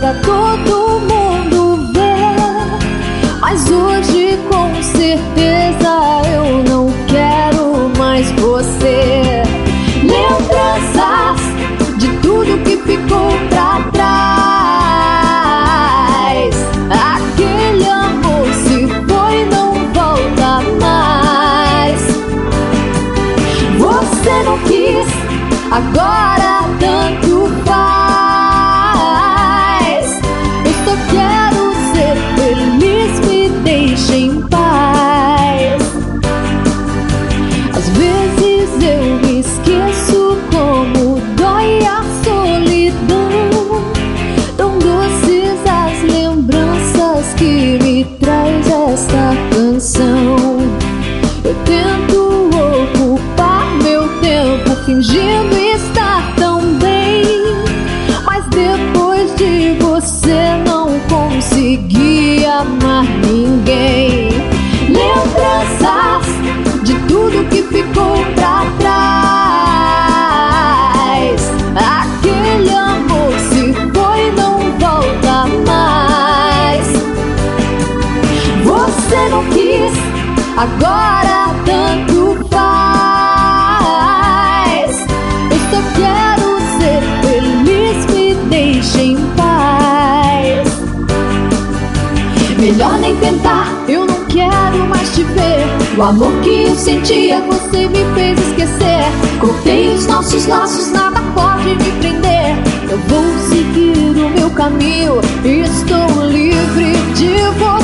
pra todo mundo ver. Mas hoje com certeza eu não quero mais você. Lembranças de tudo que ficou pra trás. Aquele amor se foi, não volta mais. Você não quis, agora tanto faz. Eu só quero ser feliz, me deixe em paz. Às vezes eu me esqueço como dói a solidão. Tão doces as lembranças que me traz esta canção. Eu tento ocupar meu tempo fingindo estar tão bem, mas depois de você não consegui amar ninguém. Lembranças de tudo que ficou pra trás. Aquele amor se foi, não volta mais. Você não quis, agora tanto faz. Eu só quero ser feliz, me deixe em paz. Melhor nem tentar, eu não quero mais te ver. O amor que eu sentia, você me fez esquecer. Cortei os nossos laços, nada pode me prender. Eu vou seguir o meu caminho e estou livre de você.